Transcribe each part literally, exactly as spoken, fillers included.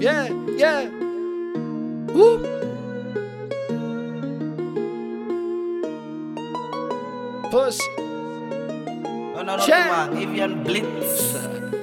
Yeah, yeah. Woo. Pussy. Oh, no, no, Check. come on. Avian Blitz.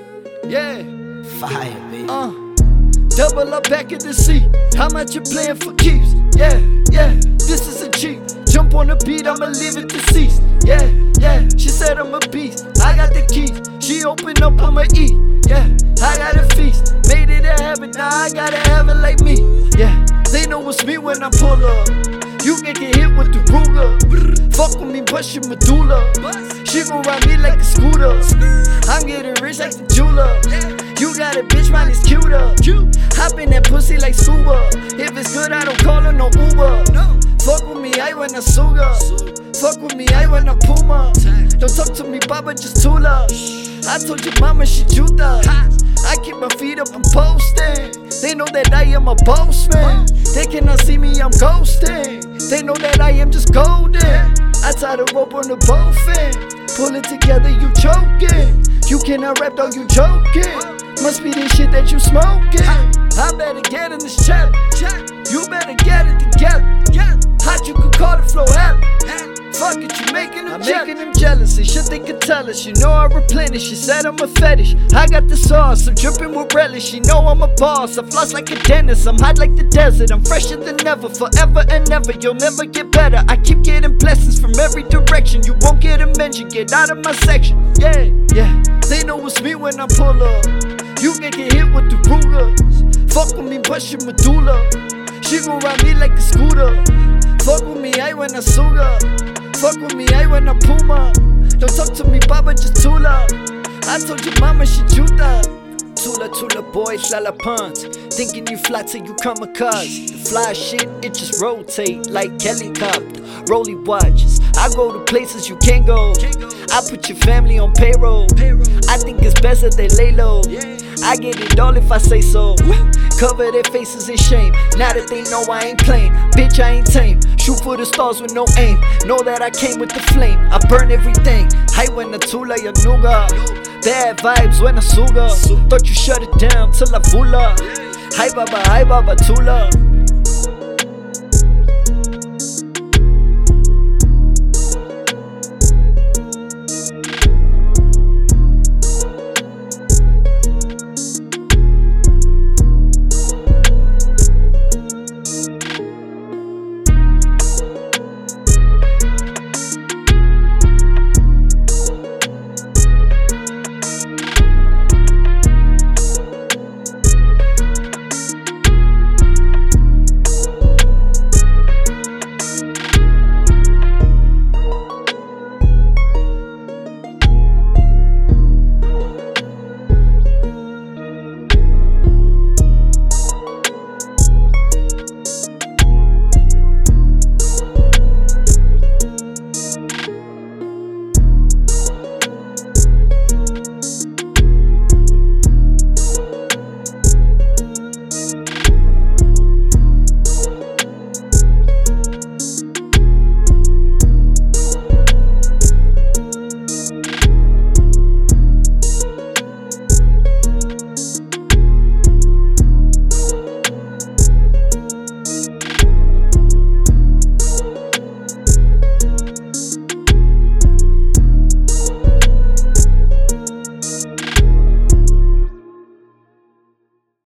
Yeah. Fire, baby. Uh. Double up back in the seat. How much you playing for keeps? Yeah, yeah. This is a Jeep. Jump on the beat, I'ma leave it deceased. Yeah, yeah. She said I'm a beast. I got the keys. She opened up, I'ma eat. Yeah, I got a feast. Made it a habit, now I gotta have it like me. Yeah, they know it's me when I pull up. You can get hit with the Ruger. Fuck with me, bust your medulla. She gon' ride me like a scooter. I'm getting rich like the jeweler. You got a bitch, mine is cuter. Hop in that pussy like scuba. If it's good, I don't call her no Uber. Fuck with me, I wanna suga. Fuck with me, I wanna Puma. Don't talk to me, Baba, just Tula. I told your mama she juta. I keep my feet up, I'm posting. They know that I am a boss man. They cannot see me, I'm ghosting. They know that I am just golden. I tie the rope on the both end. Pull it together, you choking. You cannot rap, dog, you joking. Must be this shit that you smoking. I better get in this challenge. You better get it together. Hot, you could call the flow hell. Fuck it, you making them I'm jealous. making them jealous. They should they could tell us. You know I replenish. She said I'm a fetish. I got the sauce, I'm dripping with relish. You know I'm a boss. I floss like a dentist. I'm hot like the desert. I'm fresher than ever, forever and ever. You'll never get better. I keep getting blessings from every direction. You won't get a mention. Get out of my section. Yeah, yeah. They know it's me when I pull up. You can get hit with the Rugers. Fuck with me, bust your medulla. She gon' ride me like a scooter. Fuck with me, I wanna suga. Fuck with me, I wanna Puma. Don't talk to me, Baba, just Tula. I told your mama she juta. Tula, Tula, boys, lala puns. Thinking you fly till you kamikaze. The fly shit, it just rotate like helicopter. Rolly watches. I go to places you can't go. I put your family on payroll. I think it's best that they lay low. I get it all if I say so. Cover their faces in shame. Now that they know I ain't playing. Bitch, I ain't tame. Shoot for the stars with no aim. Know that I came with the flame. I burn everything. High when the Tula, your nuga. Bad vibes when I suga. Thought you shut it down till I vula. Hi Baba, hi Baba, Tula.